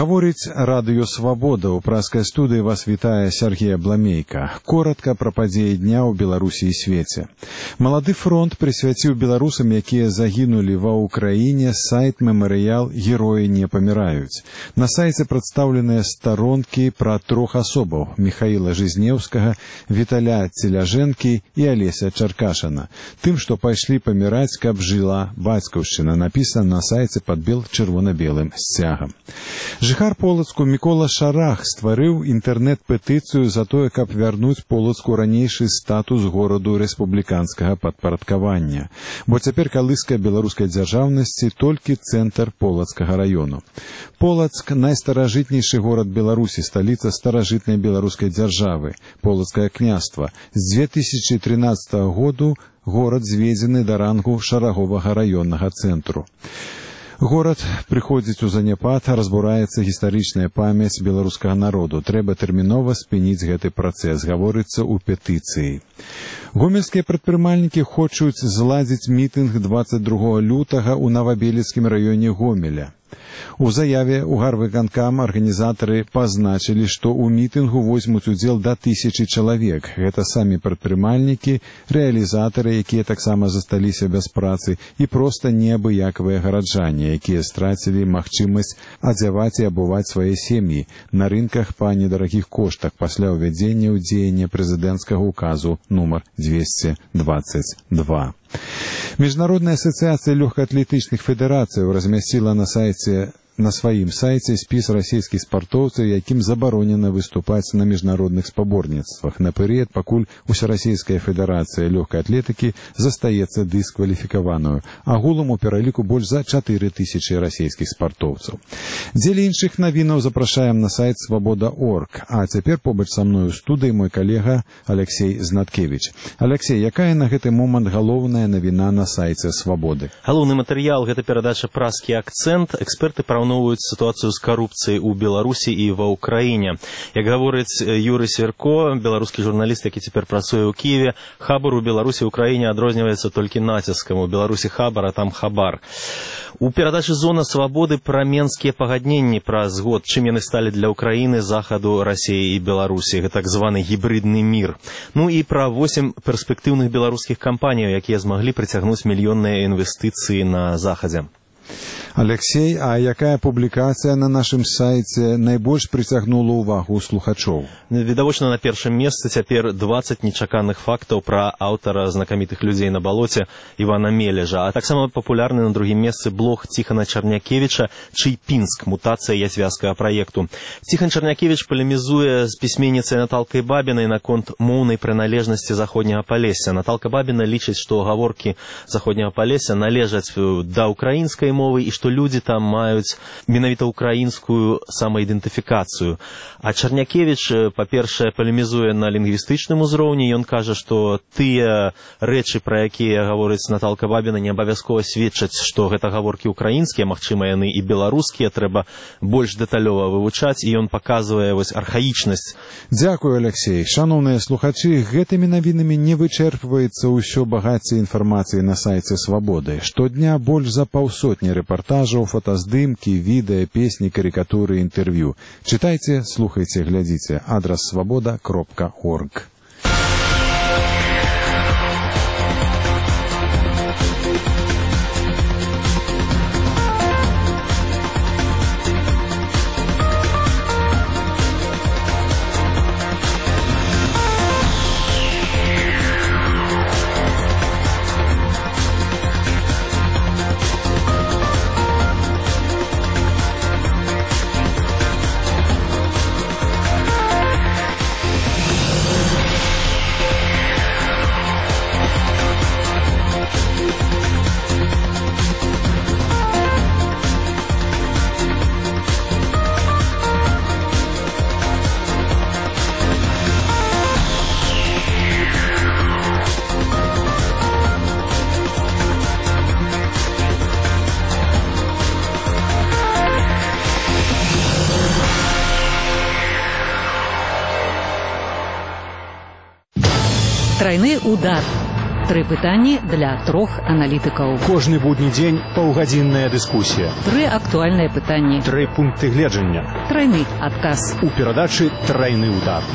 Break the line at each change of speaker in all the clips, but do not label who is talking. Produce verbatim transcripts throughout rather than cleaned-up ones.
Гаворыць радыё «Свабода». У праскай студыі вас вітае Сергей Абламейка. Коротка пра падзеі дня ў Беларусі і свеце. Малады фронт прысвяціў беларусам, якія загінулі ва ўкраіне, сайт мемарыял «Героі не паміраюць». На сайце прадстаўленыя старонкі пра трох асобаў: Михаіла Жизнеўскага, Віталя Целяжэнкі і Алеся Чаркашана. Тым, што пайшлі паміраць, каб жыла бацькаўшчына, напісана на сайце пад бел-чырвона-белым сцягам. Жыхар Полацку Мікола Шарах стварыў інтэрнэт-петыцыю за тое, каб вярнуць Полацку ранейшы статус гораду рэспубліканскага падпарадкавання. Бо цяпер калыска беларускай дзяржаўнасці толькі цэнтр Полацкага раёну. Полацк – найстаражытнейшы горад Беларусі, сталіца старажытнай беларускай дзяржавы, Полацкае княства. З дзве тысячы трынаццатага году горад зведзены да рангу шараговага раённага цэнтру. Горад прыходзіць у заняпад, разбураецца гістарычная памяць беларускага народу. Трэба тэрмінова спыніць гэты працэс, гаворыцца ў петыцыі. Гомельскія прадпрымальнікі хочуць зладзіць мітынг дваццаць другога лютага ў Новабелецкім раёне Гомеля. У заяве ў гарвыканкам арганізатары пазначылі, што ў мітынгу возьмуць удзел да тысячы чалавек. Гэта самі прадпрымальнікі, рэалізатары, якія таксама засталіся без працы, і проста неабыякавыя гараджане, якія страцілі магчымасць адзяваць і абуваць свае сем'і на рынках па недарагіх коштах пасля ўвядзення ў дзеянне прэзідэнцкага указу нумар дзвесце дваццаць два. Міжнародная асацыяцыя лёгкаатлетычных федэрацыяў размясціла на сайце на сваім сайце спіс расійскіх спартоўцаў, якім забаронена выступаць на міжнародных спаборніцтвах на перыяд, пакуль Усерасійская федэрацыя лёгкай атлетыкі застаецца дыскваліфікаваную. Агулам у пераліку больш за чатыры тысячы расійскіх спартоўцаў. Дзеля іншых навінаў запрашаем на сайт свабода точка орг. А цяпер побач са мною ў студыі мой калега Алексей Знаткевич. Алексей, якая на гэты момант галоўная навіна на сайце Свабоды?
Галоўны матэрыял — гэта перадача «Праскі акцэнт». Эксперты параўноўваюць сітуацыю з карупцыяй у Беларусі і ва ўкраіне. Як гаворыць Юрый Сверко, беларускі журналіст, які цяпер працуе ў Кіеве, хабар у Беларусі і ўкраіне адрозніваецца толькі націскам. У Беларусі хабар, а там хабар. У перадачы «Зона свабоды» пра менскія пагадненні праз год, чым яны сталі для ўкраіны, захаду, Расіі і Беларусі. Гэта так званы гібридны мір. Ну і пра восем перспектыўных беларускіх кампаніяў, якія змаглі прыцягнуць мільённыя інвестыцыі на захадзе.
Алексей, а якая публікацыя на нашым сайце найбольш прыцягнула ўвагу слухачоў?
Відавочна, на першым месцы цяпер дваццаць нечаканых фактаў пра аўтара знакамітых людзей на балоце Івана Мележа, а таксама папулярны на другім месцы блог Ціхана Чарнякевіча «Чыйпінск. Мутацыя язвязкага праекту». Ціхан Чарнякевіч палемізуе з пісьменніцай Наталкай Бабінай наконт моўнай прыналежнасці заходняга Палесся. Наталка Бабіна лічыць, што гаворкі заходняга Палесся належаць да ўкраінскай мовы і што людзі там маюць менавіта ўкраінскую самаідэнтыфікацыю. А Чарнякевіч, па-першае, палемізуе на лінгвістычным узроўні. Ён кажа, што тыя рэчы, пра якія гаворыць Наталка Бабіна, не абавязкова сведчаць, што гэта гаворкі ўкраінскія, магчыма, яны і беларускія, трэба больш дэталёва вывучаць, і ён паказвае вось архаічнасць.
Дзякую, Алексей. Шаноўныя слухачы, гэтымі навінамі не вычэрпваецца ўсё багацце інфармацыі на сайце Свабоды. Штодня больш за паўсотні рэпартажаў, фотаздымкі, відэа, песні, карикатуры, інтэрв'ю. Чытайце, слухайце, глядзіце. Адрас свабода кропка орг.
Тройной удар. Тры пытанні для трох аналітыкаў.
Кожны будні дзень паўгадзінная дыскусія.
Тры актуальныя пытанні.
Тры пункты гледжання.
Трайны адказ.
У перадачы «Трайны удар».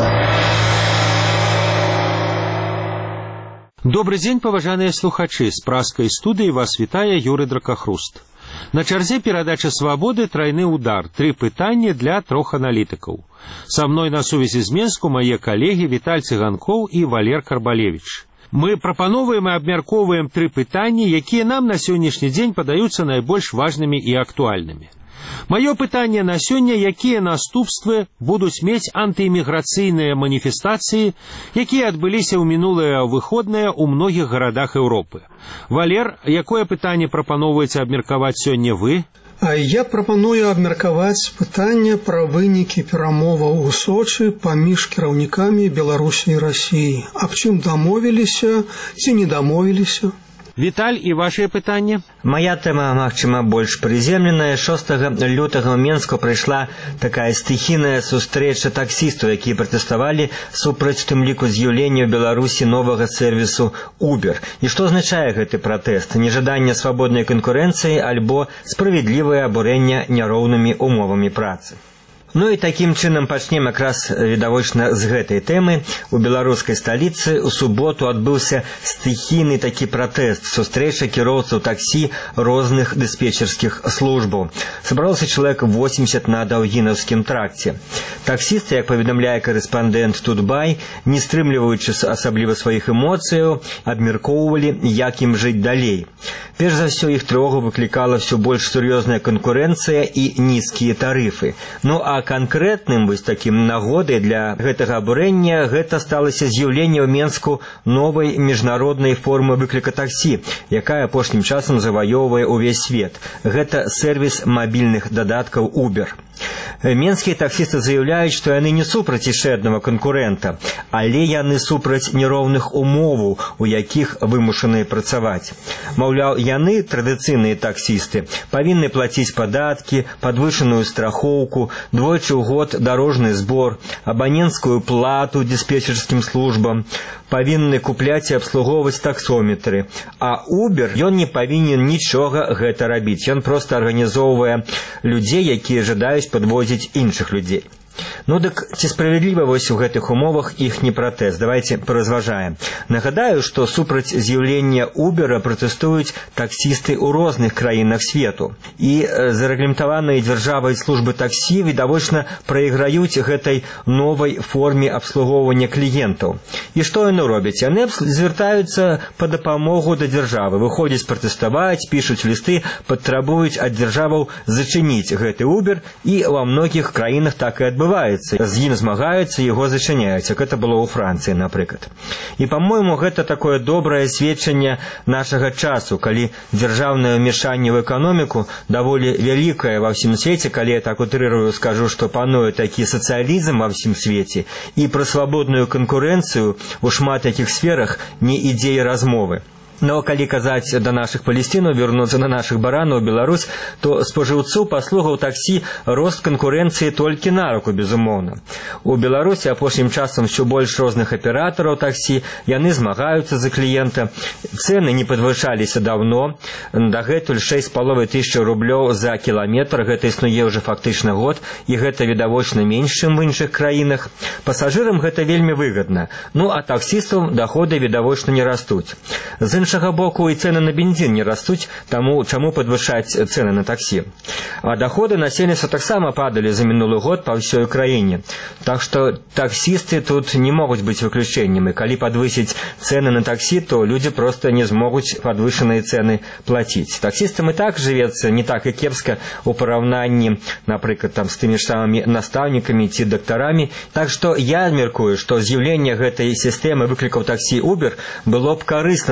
Добрый дзень, паважаныя слухачы. З праскай студыі вас вітае Юры Дракахруст. На чарзе перадача «Свабоды» «Трайны удар». Тры пытання для трох аналітыкаў. Са мной на сувязі з Менску мае калегі Віталь Цыганкоў і Валер Карбалевіч. Мы прапановваем і абмяркоўваем тры пытанні, якія нам на сённяшні дзень падаюцца найбольш важнымі і актуальнымі. Маё пытанне на сёння, якія наступствы будуць мець антыэміграцыйныя маніфестацыі, якія адбыліся ў мінулыя выходныя ў многіх гарадах Еўропы. Валер, якое пытанне прапаноўваеце абмеркаваць сёння вы?
Я прапаную абмеркаваць пытанне пра вынікі перамоваў у Сочы паміж кіраўнікамі Беларусі і Расіі. Аб чым дамовіліся ці не дамовіліся?
Віталь, і вашее пытанне?
Моя тэма, магчыма, больш прыземленая. шостага лютага ў Менску прайшла такая стыхійная сустрэча таксістаў, якія пратэставалі супраць тым ліку з'яўлення ў Беларусі новага сервісу Uber. І што азначае гэты пратэст? Нежаданне свабоднай канкурэнцыі альбо справядлівае абурэнне няроўнымі умовамі працы. Ну і такім чынам пачнем якраз відавочна з гэтай тэмы. У беларускай сталіцы ў суботу адбыўся стыхійны такі пратэст, сустрэча кіроўцаў таксі розных дыспетчерскіх службаў. Сабралося чалавек восемьдесят на Даўгінаўскім тракце. Таксісты, як паведамляе карэспандэнт Тутбай, не стрымліваючы асабліва сваіх эмоцыяў, абмяркоўвалі, як ім жыць далей. Перш за ўсё, іх трывогу выклікала ўсё больш сур'ёзная канкурэнцыя і нізкія тарыфы. Ну а канкрэтным вось такім нагодай для гэтага абурэння гэта сталася з'яўленне ў Менску новай міжнароднай формы выкліка таксі, якая апошнім часам заваёўвае ўвесь свет. Гэта сервіс мабільных дадаткаў Uber. Менскія таксісты заяўляюць, што яны не супраць яшчэ аднаго канкурэнта, але яны супраць нероўных умоваў, у якіх вымушаныя працаваць. Маўляў, яны, традыцыйныя таксісты, павінны плаціць падаткі, падвышаную страхоўку, двойчы ў год дарожны збор, абаненцкую плату дыспетчерскім службам, павінны купляць і абслугоўваць таксометры. А Uber, ён не павінен нічога гэта рабіць. Ён проста арганізоўвае людзей, якія жадаюць падвозіць іншых людзей. Ну дык ці справядліва вось у гэтых умовах іхні пратэст? Давайте паразважаем. Нагадаю, што супраць з'яўлення Uber пратэстуюць таксісты ў розных краінах свету. І зарэгламентаваныя дзяржавай службы таксі відавочна прайграюць гэтай новай форме абслугоўвання кліентаў. І што яны робяць? Яны звяртаюцца па дапамогу да дзяржавы, выходзяць пратэставаць, пішуць лісты, патрабуюць ад дзяржаваў зачыніць гэты Uber, і ва многіх краінах так і адбываецца. З ім змагаюцца, яго зачыняюць, як гэта было ў Францыі, напрыклад. І, па-мойму, гэта такое добрае сведчанне нашага часу, калі дзяржаўнае ўмешанне ў эканоміку даволі вялікае ва ўсім свеце, калі я так утрырую скажу, што пануе такі сацыялізм ва ўсім свеце, і пра свабодную канкурэнцыю ў шмат якіх сферах не ідзе і размовы. Но калі казаць да нашых палесцінаў, вярнуцца на нашых баранаў, Беларусь, то спажыўцу паслугаў таксі рост канкурэнцыі толькі на руку, безумоўна. У Беларусі апошнім часам ўсё больш розных аператараў таксі, яны змагаюцца за кліента. Цэны не падвышаліся даўно, дагэтуль шэсць з паловай тысячаў рублёў за кіламетр, гэта існуе ўжо фактычна год, і гэта відавочна менш, чым в іншых краінах. Пасажырам гэта вельмі выгадна, ну а таксістам даходы відавочна не растуць. З іншага боку, і цэны на бензін не растуць, таму чаму падвышаць цэны на таксі. А доходы насельніцтва таксама падалі за мінулы год па ўсёй краіне. Так што таксісты тут не могуць быць выключэннем, і калі падвысіць цэны на таксі, то людзі проста не змогуць падвышаныя цэны плаціць. Таксістам і так жывецца не так і кепска ў параўнанні, напрыклад, там, з тымі ж самымі настаўнікамі ці дактарамі. Так што я меркую, што з'яўленне гэтай сістэмы выклікаў таксі Uber было б карысна для спажыўцоў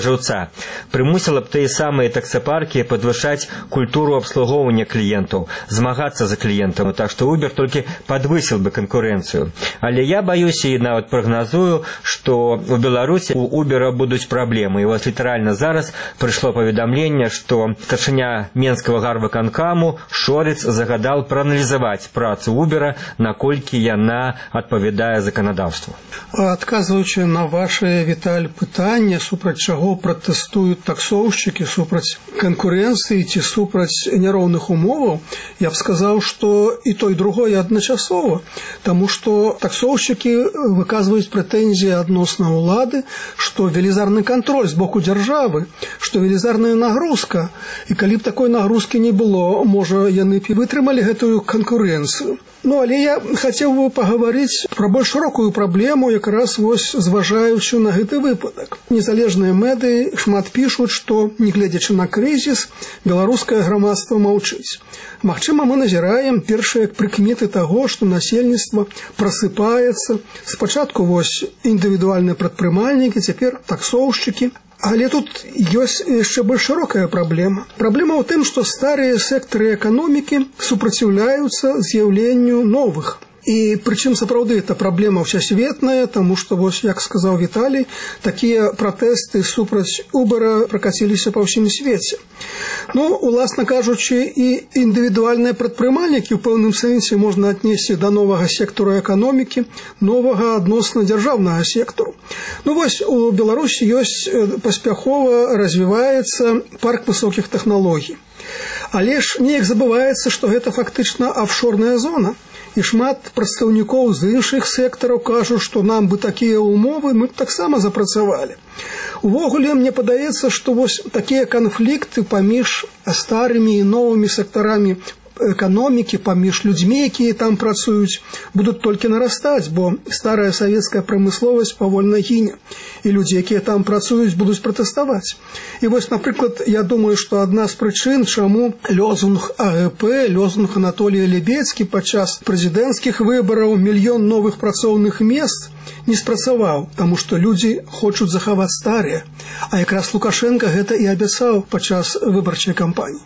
спажыўца. Прымусіла б тыя самыя таксапаркі падвышаць культуру абслугоўвання кліентаў, змагацца за кліентаў, так што Uber толькі падвысіл бы канкурэнцыю. Але я баюся і нават прагназую, што у Беларусі у Uber будуць праблемы. І вось літаральна зараз прыйшло паведамленне, што старшыня Менскага гарвыканкаму Шорец загадал прааналізаваць працу Uber, наколькі яна адпавядае заканадаўству.
Адказваючы на ваше, Віталь, пытанне, супраць чаго пратэстуюць таксоўшчыкі, супраць канкурэнцыі ці супраць няроўных умоваў, я б сказаў, што і то, і другое адначасова, таму што таксоўшчыкі выказваюць прэтэнзіі адносна ўлады, што велізарны кантроль з боку дзяржавы, што велізарная нагрузка, і калі б такой нагрузкі не было, можа, яны б і вытрымалі гэтую канкурэнцыю. Ну, але я хацеў бы пагаварыць пра больш шырокую праблему, якраз вось зважаючы на гэты выпадак. Незалежныя медыі шмат пішуць, што, негледзячы на крызіс, беларускае грамадства маўчыць. Магчыма, мы назіраем першыя прыкметы таго, што насельніцтва прасыпаецца. Спачатку вось індывідуальныя прадпрымальнікі, цяпер таксоўшчыкі. Але тут ёсць яшчэ больш шырокая праблема. Праблема ў тым, што старыя сектары эканомікі супраціўляюцца з'яўленню новых. І прычым сапраўды эта праблема ўсесветная, таму што, вось, як сказаў Віталій, такія пратэсты супраць Uber пракаціліся па ўсім свеце. Ну, уласна кажучы, і індывідуальныя прадпрымальнікі ў пэўным сэнсе можна аднесці да новага сектару эканомікі, новага адносна дзяржаўнага сектару. Ну, вось, у Беларусі ёсць паспяхова развіваецца парк высокіх тэхналогій. Але ж неяк забываецца, што гэта фактычна афшорная зона. І шмат прадстаўнікоў з іншых сектараў кажуць, што нам бы такія ўмовы, мы б таксама запрацавалі. Увогуле, мне падаецца, што вось такія канфлікты паміж старымі і новымі сектарамі эканомікі, паміж людзьмі, якія там працуюць, будуць толькі нарастаць, бо старая савецкая прамысловасць павольна гіне, і людзі, якія там працуюць, будуць пратэставаць. І вось, напрыклад, я думаю, што адна з прычын, чаму лозунг АГП, лозунг Анатолія Лебедзькі падчас прэзідэнцкіх выбараў мільён новых працоўных мест не спрацаваў, таму што людзі хочуць захаваць старыя. А якраз Лукашенка гэта і абяцаў падчас выбарчай кампаніі.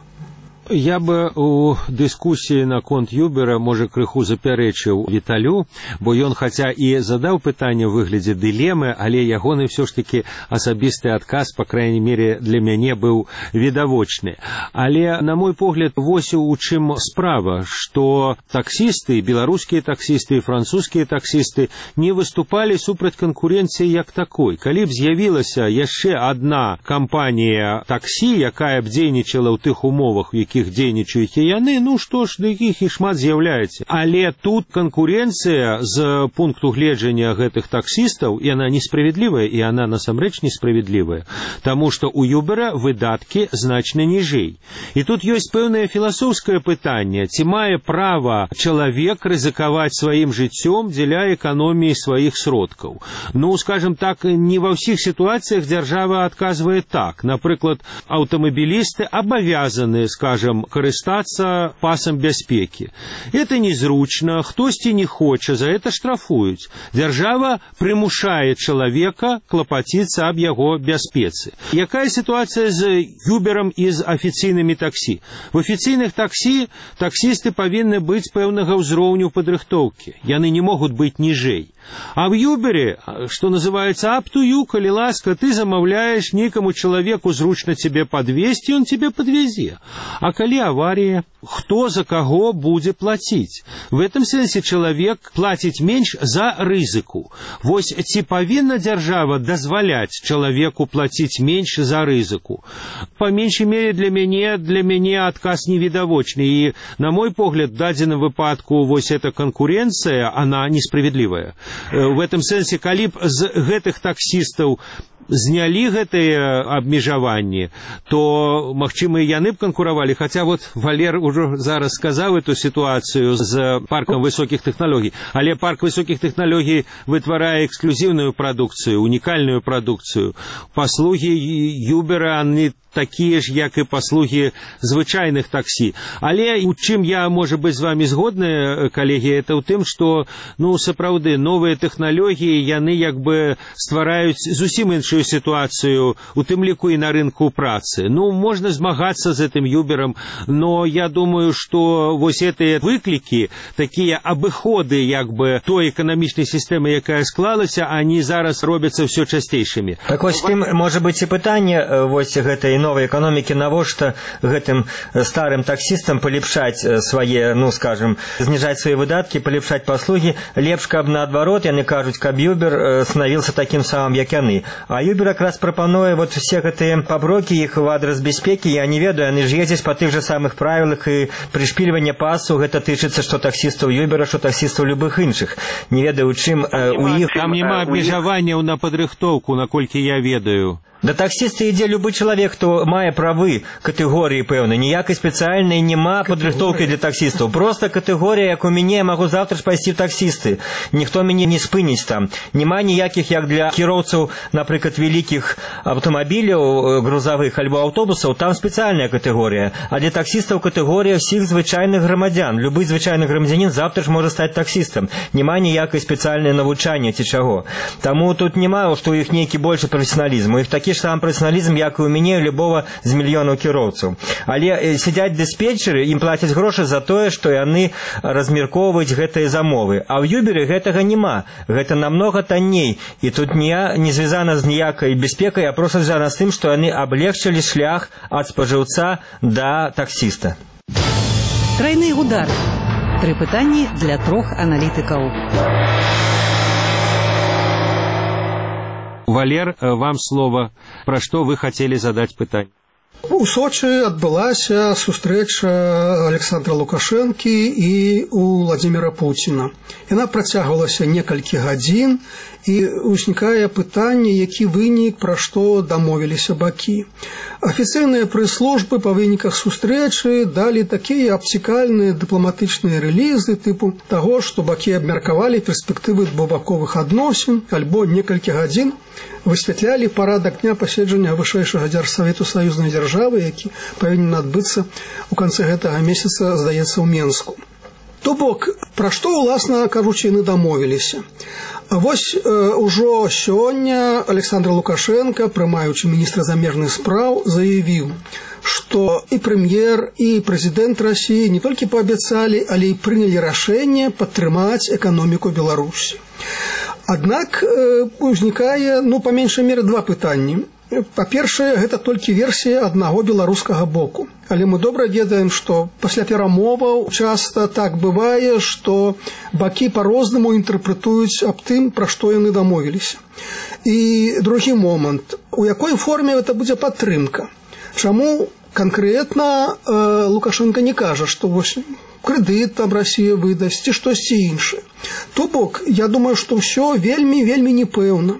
Я бы у дыскусіі наконт Uber, можа, крыху запярэчыў Віталю, бо ён хаця і задаў пытанне ў выглядзе дылемы, але ягоны ўсё ж такі асабісты адказ, па крайней мере, для мяне быў відавочны. Але, на мой погляд, вось у чым справа, што таксісты, беларускія таксісты і французскія таксісты не выступалі супраць канкурэнцыі як такой. Калі б з'явілася яшчэ адна кампанія таксі, якая б дзейнічала ў тых умовах, у якіх дзейнічаюць і яны, ну што ж, такіх і шмат з'яўляецца. Але тут канкурэнцыя з пункту гледжання гэтых таксістаў, яна несправядлівая, і яна насамрэч несправядлівая, таму што ў Uber выдаткі значна ніжэй. І тут ёсць пэўнае філасофскае пытанне, ці мае права чалавек рызыкаваць сваім жыццём дзеля эканоміі сваіх сродкаў. Ну, скажем так, не ва ўсіх сітуацыях дзяржава адказвае так. Напрыклад, аўтамабілісты абавязаны, скажем, карыстацца пасам бяспекі. Это незручна, хтосьці не хоча, за это штрафуюць. Дзяржава прымушае чалавека клапаціцца аб яго бяспецы. Якая сітуацыя з Uber і з афіцыйнымі таксі? В афіцыйных таксі таксісты павінны быць пэўнага ўзроўню падрыхтоўкі. Яны не могуць быць ніжэй. А в Uber, что называется up to you, коли ласка, ты замовляешь некому человеку зручно тебе подвезти, он тебе подвезе. А коли авария, кто за кого будет платить? В этом сенсе человек платить меньше за рызыку. Вось ці павінна дзяржава дазваляць человеку платить меньше за рызыку. По меньшей мере для мяне, для мяне отказ невидовочный. И, на мой погляд, в дадзеным выпадку вось эта конкуренция, она несправедливая. В этом сэнсе, калі б з гэтых таксістаў знялі гэтыя абмежаванні, то, магчыма, і яны б канкуравалі. Хаця вот Валер ўжо зараз сказаў эту сітуацыю з паркам высокіх тэхналогій. Але парк высокіх тэхналогій вытварае эксклюзіўную прадукцыю, унікальную прадукцыю. Паслугі Uber, они такія ж, як і паслугі звычайных таксі. Але у чым я, можа быць, з вами згодны, калегі, это ў тым, што, ну, сапраўды, новыя тэхналогіі, яны як бы ствараюць зусім іншую сітуацыю, у тым ліку і на рынку працы. Ну, можна змагацца з гэтым Юберам, но я думаю, што вось гэтыя выклікі, такія абыходы, як бы, той эканамічнай сістэмы, якая склалася, они зараз робяцца ўсё часцейшымі.
Так вось тым, можа быць, і пытанне вось гэтай новай эканомікі, навошта гэтым старым таксістам палепшаць свае, ну, скажем, зніжаць свае выдаткі, палепшаць паслугі, лепш, каб наадварот, яны кажуць, каб Юбер станавіўся такім самым, як яны. А Юбер якраз прапануе вот все гэтыя паброкі іх в адрас бяспекі, я не ведаю, яны ж ездзяць па тых жа самых правілах, і прышпільванне пасу, гэта тычыцца што таксістаў Юбера, што таксістаў любых іншых. Не ведаю, у чым у іх...
Там няма абмежаванняў на падрыхтоўку, наколькі я ведаю.
Да таксісты ідзе любы чалавек, хто мае правы катэгорыі пэўнай. Ніякай спецыяльнай няма падрыхтоўкі для таксістаў. Проста катэгорія, як у мяне, магу завтра ж пайсці в таксісты. Ніхто мяне не спыніць там. Няма ніякіх, як для кіроўцаў, напрыклад, вялікіх аўтамабіляў, грузавых альбо аўтобусаў, там спецыяльная катэгорія. А для таксістаў катэгорія ўсіх звычайных грамадзян. Любы звычайны грамадзянін завтра ж можа стаць таксістам. Няма ніякай спецыяльнай навучання ці чаго. Таму тут няма, што ў іх нейкі большы прафесіяналізм. У іх такі ж сам прафесіяналізм, як і ў мяне, любого з мільёнаў кіроўцаў. Але сядзяць дыспетчеры, ім плацяць грошы за тое, што яны размеркоўваюць гэтыя замовы. А ў Юберы гэтага няма. Гэта намнога танней. І тут не, не звязана з ніякай бяспекай, а проста звязана з тым, што яны аблегчылі шлях ад спажыўца да таксіста.
Тройны удар. Тры пытанні для трох аналітыкаў.
Валер, вам слово. Пра што вы хацелі задаць пытанне?
У Сочи адбылася сустрэча Александра Лукашэнкі і Владимира Путина. Яна працягвалася некалькі гадзін, і ўзнікае пытанне, які вынік, пра што дамовіліся бакі. Афіцыйныя прэс-службы па выніках сустрэчы далі такія абцікальныя дыпламатычныя рэлізы тыпу таго, што бакі абмеркавалі перспектывы двухбаковых адносін, альбо некалькі гадзін высвятлялі парадак дня паседжання вышэйшага дзяржсавету саюзнай дзяржавы, які павінен адбыцца ў канцы гэтага месяца, здаецца, ў Менску. То бок, пра што, уласна кажучы, яны дамовіліся. Вось э, ужо сёння Александр Лукашенко, прымаючы міністра замежных спраў, заявіў, што і прэм'ер, і прэзідэнт Расіі не толькі паабяцалі, але і прынялі рашэнне падтрымаць эканоміку Беларусі. Аднак э, узнікае, ну, па меншай меры два пытанні. Па-першае, гэта толькі версія аднаго беларускага боку. Але мы добра ведаем, што пасля перамоваў часта так бывае, што бакі па-рознаму інтэрпрэтуюць аб тым, пра што яны дамовіліся. І другі момант, у якой форме гэта будзе падтрымка? Чаму канкрэтна э, Лукашенко не кажа, што вось крэдыт там Расія выдасць ці штосьці іншае. То бок, я думаю, што ўсё вельмі-вельмі непэўна.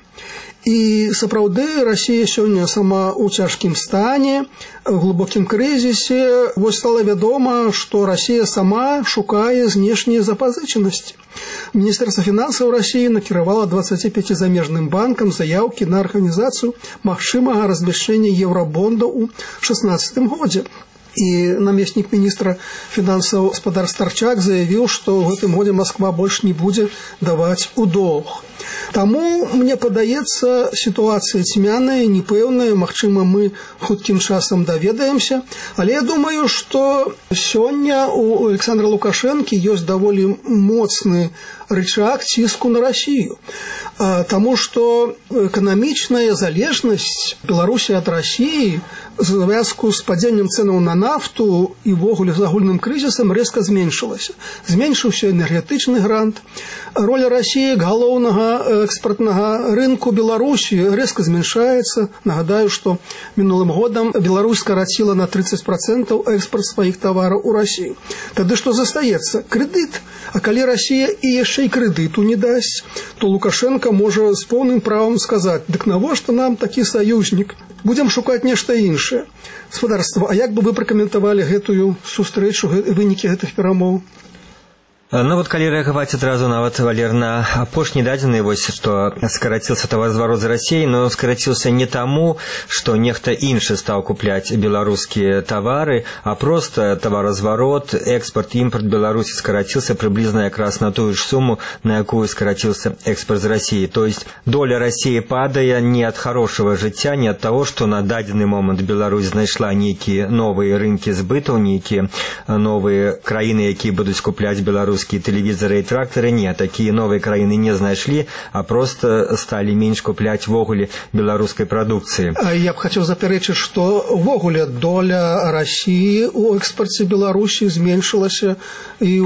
І сапраўды Расія сёння сама ў цяжкім стане, в глыбокім крызісе. Вось стала вядома, што Расія сама шукае знешнія запазычанасці. Міністэрства фінансаў Расіі накіравала дваццаці пяці замежным банкам заяўкі на арганізацыю магчымага размяшчэння еўрабондаў у шаснаццатым годзе. І намеснік міністра фінансаў гаспадар Старчак заявіў, што ў гэтым годзе Масква больш не будзе даваць у доўг. Таму, мне падаецца, сітуацыя цьмяная, непэўная, магчыма, мы хуткім часам даведаемся, але я думаю, што сёння у Александра Лукашэнкі ёсць даволі моцны рычаг ціску на Расію. Таму што эканамічная залежнасць Беларусі ад Расіі в звязку з падзеннем цэнаў на нафту і ввогуле з агульным крызісам рэзка зменшылася. Зменшыўся энергетычны грант. Роля Расіі галоўнага экспартнага рынку Беларусі рэзка зменшаецца. Нагадаю, што мінулым годам Беларусь скараціла на тридцать процентов экспарт сваіх тавараў у Расію. Тады што застаецца? Крэдыт. А калі Расія і яшчэ і крэдыту не дасць, то Лукашенко можа з поўным правам сказаць: дык навошта нам такі саюзнік? Будзем шукаць нешта іншае. Спадарства, а як бы вы пракаментавалі гэтую сустрэчу, вынікі гэтых перамоў?
Ну вот, калі рэагаваць адразу нават, Валер, на апошні дадзеныя, вось, што скараціўся таваразварот з Расіяй, но скараціўся не таму, што нехта іншы стаў купляць беларускія тавары, а проста таваразварот, экспорт, імпорт Беларусі скараціўся прыблізна якраз на тую ж суму, на якую скараціўся экспорт з Расіі. То есть доля Расіі падае не ад хорошага жыцця, не ад таго, што на дадзены момант Беларусь знайшла нейкія новыя рынкі збытаў, нейкія новыя краіны, якія будуць купляць беларускія телевизоры и тракторы, нет, такие новые краины не знайшлі, а просто стали меньше куплять ввогуле беларускай продукции.
Я бы хотел заперечить, что ввогуле доля России у экспорте Беларуси зменшилась и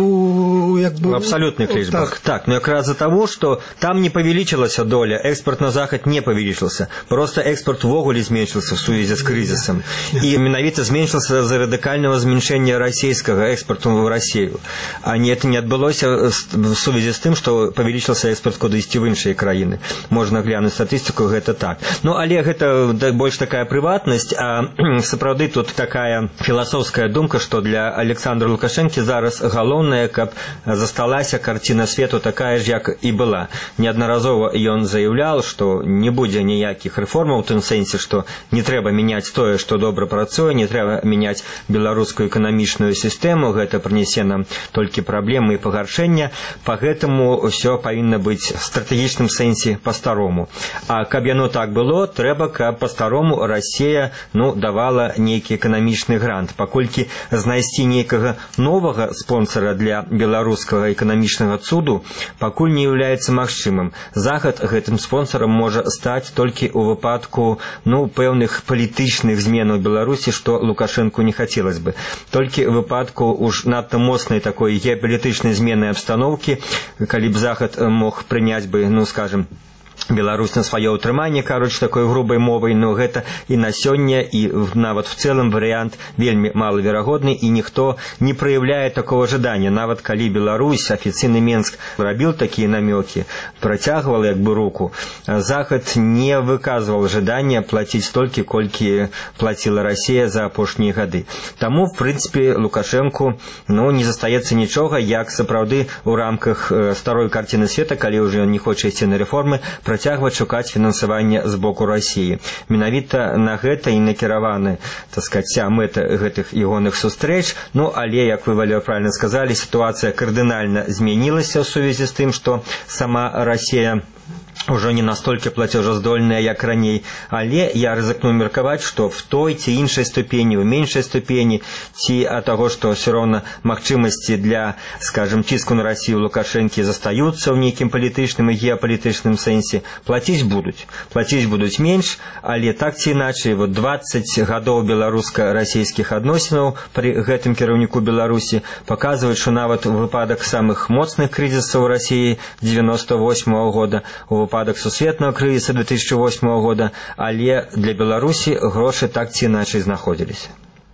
у как бы,
в абсолютных лічбах.
Так,
так, но как раз из-за того, что там не повеличилась доля, экспорт на Заход не повеличился, просто экспорт ввогуле зменшился в связи с кризисом. И менавіта зменшился за радикального зменшения российского экспорта в Россию. А не это не адбылося в сувязі з тым, што павялічыўся экспорт кудысьці в іншыя краіны. Можна глянуць статыстыку, гэта так. Ну, але гэта больш такая прыватнасць, а сапраўды тут такая філасофская думка, што для Александра Лукашэнкі зараз галоўнае, каб засталася карціна свету такая ж, як і была. Неаднаразова ён заяўляў, што не будзе ніякіх рэформаў, у тым сэнсе, што не трэба мяняць тое, што добра працуе, не трэба мяняць беларускую эканамічную сістэму, гэта прынясе нам толькі праблемы і пагаршэння, поэтому все павінна быць в стратэгічным сэнсе по-старому. А каб яно так было, трэба, каб по-старому Россия, ну, давала нейкі эканамічны грант. Паколькі знайсці нейкага новага спонсора для беларускага эканамічнага цуду пакуль не являецца магчымым. Захад гэтым спонсорам можа стаць толькі ў выпадку, ну, пэўных палітычных зменаў Беларусі, што Лукашэнку не хацелось бы. Толькі ў выпадку уж надта моцнай такой геапалітычнай змены обстановки, калі б Захад мог прыняць бы, ну, скажем, Беларусь на свое утрыманне, короче, такой грубой мовой, но гэта и на сёння, и нават в целом вариант вельмі маловерагодны, и никто не проявляет такого ожидания. Нават калі Беларусь, официальный Минск рабіў такие намеки, протягивал як бы руку, Захад не выказывал ожидания платить столько, колькі платила Россия за апошнія гады. Тому, в принципе, Лукашенко, ну, не застаецца нічога, як сапраўды у рамках старой картины света, калі уже он не хочет идти на реформы, працягваць шукаць фінансаванне з боку России. Менавіта на гэта і накіраваны, так сказать, вся мэта гэтых ягоных сустрэч. Ну, але, як вы, Валер, правильно сказали, ситуация кардинально змянілася ў сувязі з тым, што сама Россия уже не настолько платежездольная, як раней, але я рызыкну меркаваць, што в той ці іншай ступені, в меншай ступені, ці ад таго, што все роўна магчымасці для, скажем, ціску на Россию Лукашэнкі застаюцца ў нейкім палітычным і геапалітычным сэнсе, плаціць будуць. Плаціць будуць менш, але так ці іначай, вот двадцать гадоў беларуска-расійскіх адносінаў пры гэтым кіраўніку Беларусі паказваюць, што нават у выпадак самых моцных крызісаў России девяносто восьмого года, у выпадак сусветного кризиса две тысячи восьмого года, але для Беларуси гроши так ці іначай знаходзіліся.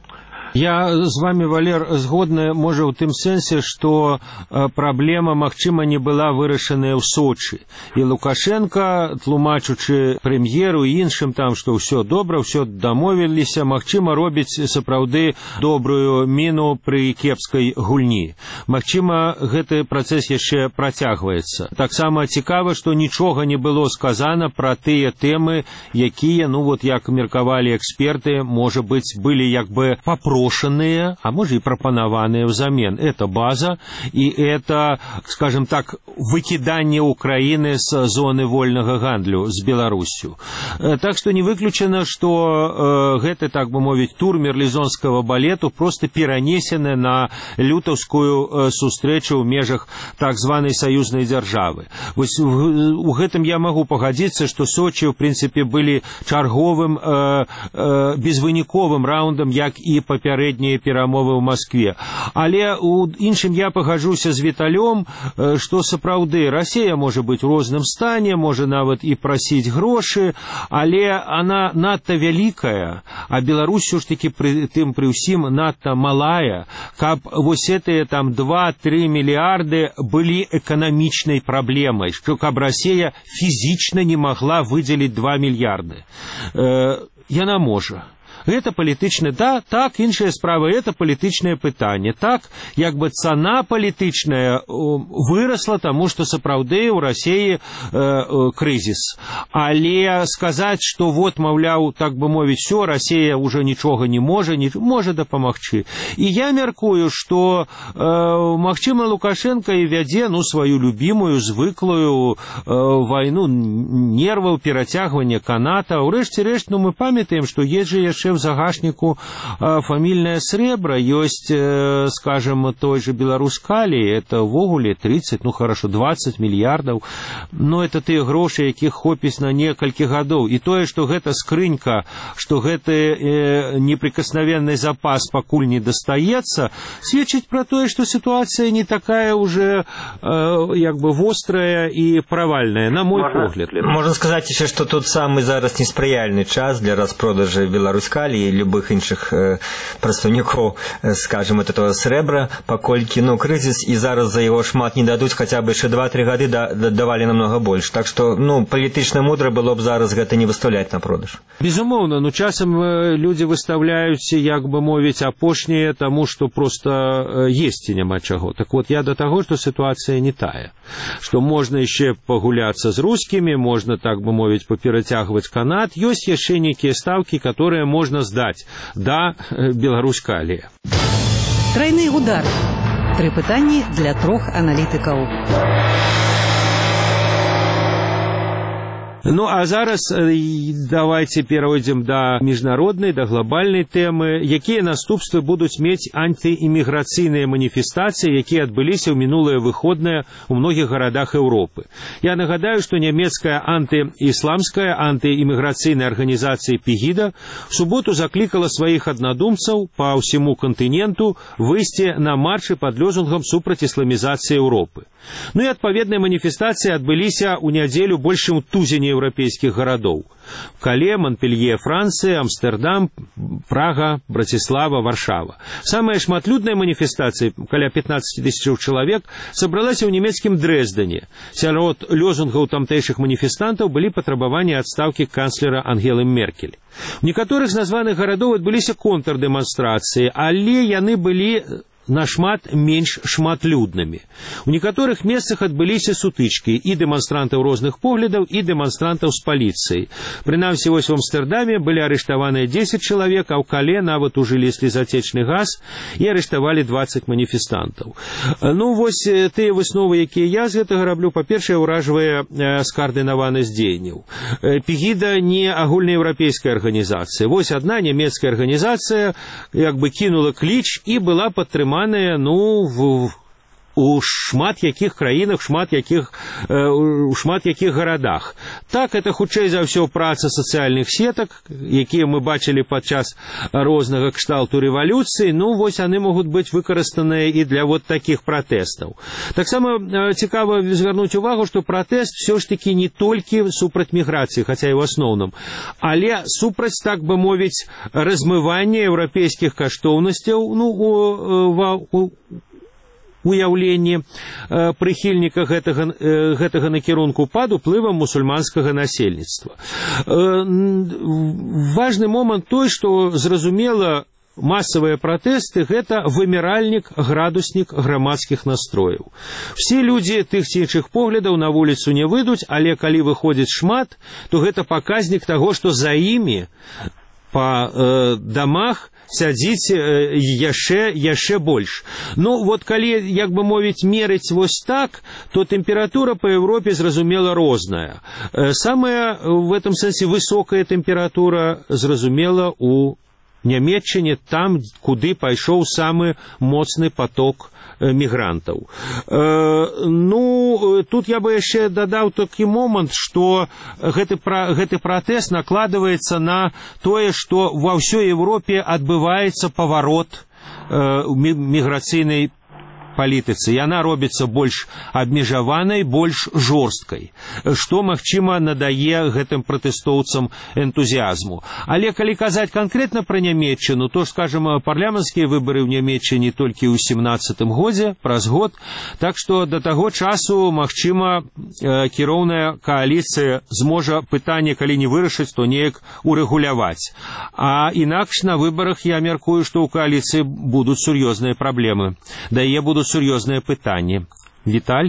Я з вами, Валер, згодны, можа, ў тым сэнсе, што праблема, магчыма, не была вырашаная ў Сочы. І Лукашенко, тлумачучы прэм'еру і іншым там, што ўсё добра, ўсё дамовіліся, магчыма, робіць сапраўды добрую міну пры кепскай гульні. Магчыма, гэты працэс яшчэ працягваецца. Таксама цікава, што нічога не было сказана пра тыя тэмы, якія, ну вот, як меркавалі эксперты, можа быць, былі як бы папрошаны, а может и пропонованные взамен. Это база, и это, скажем так, выкидание Украины с зоны вольного гандлю с Беларусью. Так что не выключено, что э, это, так бы мовить, тур мерлізонского балету просто перенесены на лютовскую э, сустрэчу в межах так званой союзной державы. Вось у гэтым я могу погодиться, что Сочи, в принципе, были чарговым э, э, безвыніковым раундом, як и попередние папярэднія перамовы ў Маскве. Але у іншым я пагаджуся з Віталём, што сапраўды Расія можа быць у розным стане, можа нават і прасіць грошы, але она надта вялікая, а Беларусь ўсё ж такі пры тым пры ўсім надта малая, каб вось гэтыя там два-тры мільярды былі эканамічнай праблемай, што каб Расія фізічна не магла выдзеліць два мільярды. Э, яна можа. Гэта палітычна, да, так, іншая справа, это палітычнае пытанне. Так, як бы цана палітычная вырасла, таму што сапраўды ў Расіі э, э, крызіс. Але сказаць, што вот, маўляў, так бы мовіць, все, Расія ўжо нічога не можа, не можа дапамагчы. І я мяркую, што, э, магчыма, Лукашенко і вядзе, ну, сваю любімую, звыклую э, вайну нерваў, перацягвання каната. Урэшце рэшт, ну, мы памятаем, што есть же яшчэ в загашнику э, фамильное сребро, есть, э, скажем, той же Беларускалі, это в огуле тридцать, ну хорошо, двадцать миллиардов, но это тыя грошы, якіх хопіць на некалькі гадоў. І тое, што гэта скрынька, што гэты э, неприкосновенный запас пакуль не дастаецца, сведчыць пра тое, што ситуация не такая уже э, як бы вострая и провальная, на мой
можно,
погляд.
Можно сказать еще, что тут самый зараз неспрыяльны час для распродажы Беларускалі і любых іншых э, прадстаўнікоў, э, скажем, от этого срэбра, паколькі, ну, крызіс, і зараз за яго шмат не дадуць, хаця бы яшчэ два-тры гады да, давалі намного больш. Так што, ну, палітычна мудра было б зараз гэта не выставляць на продаж.
Безумоўна, ну, часам э, людзі выставляюць, як бы мовіць, апошнія, таму што проста э, есці няма чаго. Так вот, я да таго, што сітуацыя не тая. Што можна яшчэ пагуляцца з рускімі, можна, так бы мовіць, паперацягваць канат. Ёсць яшчэ нейкія стаўкі, которые можно сдать да Беларускалі.
Тройны удар. Тры пытанні для трох аналітыкаў.
Ну, а зараз давайте перейдем до міжнароднай, до глобальнай тэмы, якія наступствы будуць мець антыіміграцыйныя маніфестацыі, якія адбыліся ў мінулыя выходныя ў многіх гарадах Еўропы. Я нагадаю, што нямецкая антыісламская антыіміграцыйная арганізацыя Пегида в суботу заклікала сваіх аднадумцаў па ўсяму кантыненту выйсці на маршы пад лозунгам супраць ісламізацыі Еўропы. Ну і адпаведныя маніфестацыі адбыліся ў нядзелю больш чым у тузіне еўрапейскіх гарадоў. Кале, Монпелье, Франция, Амстердам, Прага, Братислава, Варшава. Самая шматлюдная маніфестацыя, каля пятнадцать тысяч чалавек, сабралася ў нямецкім Дрэздане. Сярод лозунгаў тамтэйшых маніфестантаў былі патрабаванні адстаўкі канцлера Ангелы Меркель. У некаторых з названых гарадоў адбыліся контрдэманстрацыі, але яны былі нашмат менш шматлюднымі. У некаторых месцах адбыліся сутычкі і дэманстрантаў розных поглядаў, і дэманстрантаў з паліцыяй. Прынамсі, вось в Амстердаме былі арыштаваныя дзесяць чалавек, а ў Кале нават ужылі слезацечны газ і арыштавалі двадцать маніфестантаў. Ну, вось тыя высновы, якія я з гэтага раблю, па-першае, ўражвае скаардынаванасць дзеянняў. Пегида не агульнаеўрапейская арганізацыя. Вось адна нямецкая арганізацыя як бы кінула кліч і была падтрымана ну, в, у шмат якіх краінах, шмат якіх, э, у шмат якіх гарадах. Так, это хутчэй за ўсё праца сацыяльных сетак, якія мы бачылі падчас рознага кшталту рэвалюцыі, ну, вось яны могуць быць выкарыстаныя і для вот такіх пратэстаў. Таксама э, цікава звярнуць увагу, што пратэст все ж таки не толькі супраць міграцыі, хаця і ў асноўным, але супраць, так бы мовіць, размывання еўрапейскіх каштоўнасцяў, ну, у, у, у уяўленні э, прыхільніка гэтага, э, гэтага накірунку пад уплывам мусульманскага насельніцтва. Э, важны момант той, што зразумела, массовые пратэсты – гэта выміральнік, градуснік грамадскіх настрояў. Все людзі тых ці іншых поглядаў на вуліцу не выйдуць, але калі выходзіць шмат, то гэта паказнік таго, што за імі па э, дамах сядзіць э, яшчэ, яшчэ больш. Ну, вот калі, як бы мовіць, мерыць вось так, то тэмпература па Еўропе, зразумела, розная. Э, самая, в этом сэнсе, высокая тэмпература, зразумела, у Нямецчыне, там, куды пайшоў самы моцны поток мігрантаў. Э, ну, тут я бы яшчэ дадаў такі момант, што гэты, гэты пратэст накладваецца на тое, што ва ўсёй Еўропе адбываецца паварот э, міграцыйнай палітыцы. Яна робіцца больш абмежаванай, больш жорсткай, што, магчыма, надае гэтым пратэстоўцам энтузіазму. Але калі казаць канкрэтна пра Нямецчыну, то, скажем, парламенцкія выбары ў Нямецчыне толькі ў сямнаццатым годзе, праз год, так што да таго часу, магчыма, кіроўная кааліцыя зможа пытанне, калі не вырашыць, то неяк урэгуляваць. А інакш на выбарах я мяркую, што ў кааліцыі будуць сур'ёзныя праблемы. Да яе будуць сур'ёзныя пытанні. Віталь?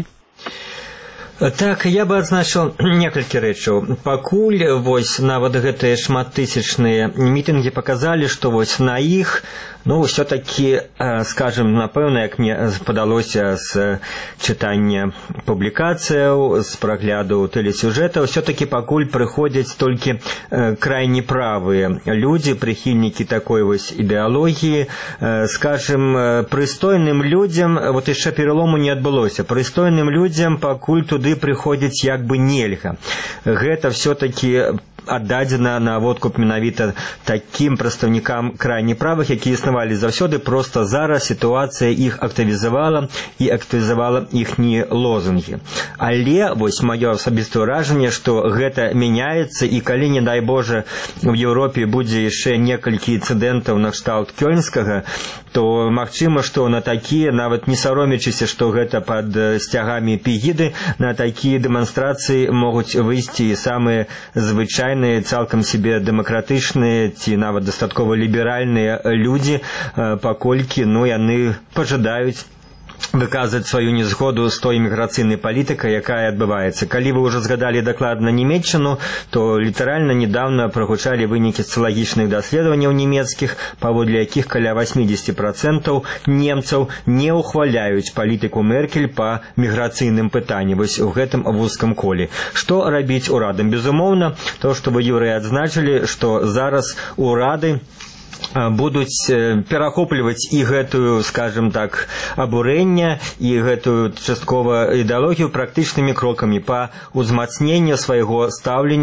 Так, я бы адзначыў некалькі рэчаў. Пакуль вось нават гэтыя шматтысячныя мітынгі паказалі, што вось на іх, ну, ўсё-такі, скажем, напэўна, як мне падалося з чытання публікацыяў, з прагляду тэлесюжэтаў, ўсё-такі пакуль прыходзяць толькі крайне правыя людзі, прыхільнікі такой вось ідэалогіі. Скажем, прыстойным людзям, вот яшчэ пералому не адбылося, прыстойным людзям пакуль туды прыходзіць як бы нельга. Гэта ўсё-такі аддадзена на водкуп менавіта такім прадстаўнікам крайне правых, якія існавалі заўсёды, проста зараз сітуацыя іх актывізавала і актывізавала іхнія лозунгі. Але вось маё асабістае ўражанне, што гэта мяняецца, і калі, не дай Божа, у Еўропе будзе яшчэ некалькі інцыдэнтаў на кшталт кёльнскага, то магчыма, што на такія, нават не саромячыся, што гэта пад сцягамі пегіды, на такія дэманстрацыі могуць выйсці і самыя звычайныя, цалкам себе дэмакратычныя ці нават дастаткова ліберальныя людзі, паколькі, ну, яны пажадаюць выказаць сваю незгоду з той міграцыйнай палітыкай, якая адбываецца. Калі вы ўжо згадалі дакладна Нямецчыну, то літаральна недавно прагучалі вынікі сацыялагічных даследаванняў нямецкіх, паводле якіх каля восемьдесят процентов немцаў не ухваляюць палітыку Меркель па міграцыйным пытанні, вось у гэтым вузкам коле. Што рабіць урадам? Безумоўна, то, што вы, Юрый, адзначылі, што зараз урады будуць перахопліваць і гэтую, скажем так, абурэнне і гэтую часткова ідэалогію практычнымі крокамі па ўзмацненню свайго стаўлення